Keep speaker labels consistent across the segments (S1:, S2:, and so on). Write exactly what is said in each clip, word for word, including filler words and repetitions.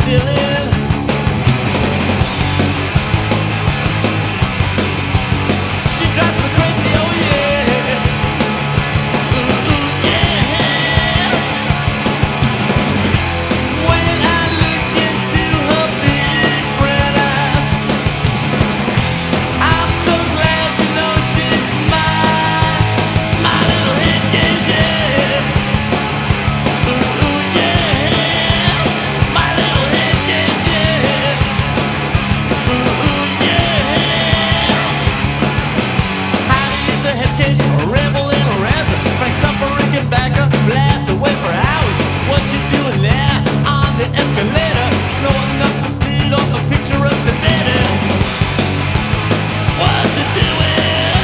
S1: ceiling. She drives me crazy, oh yeah. Ooh, ooh, yeah. When I look into her big brown eyes, I'm so glad to know she's mine. My little head gaze, yeah. Ooh, ooh, yeah. My little head gaze, yeah. Ooh, ooh, yeah. Heidi is a head case, a rebel and a razzer. Frank's up for Rickenbacker, blast away for hours. What you doing there on the escalator? Snorting up some speed off the picturesque tomatoes. What you doing?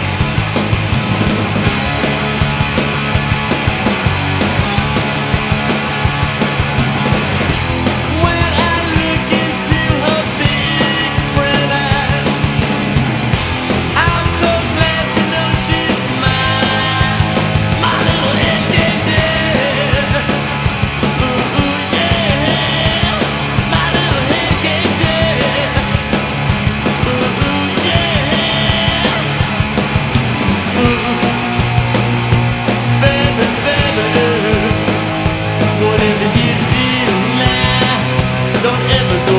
S1: When I look into her big brown eyes, I'm so glad to know she's mine. My little head gaze, yeah. Ooh, ooh, yeah. My little head gaze, yeah. Ooh, ooh, yeah. Ooh, baby, baby, whatever you do now, don't ever go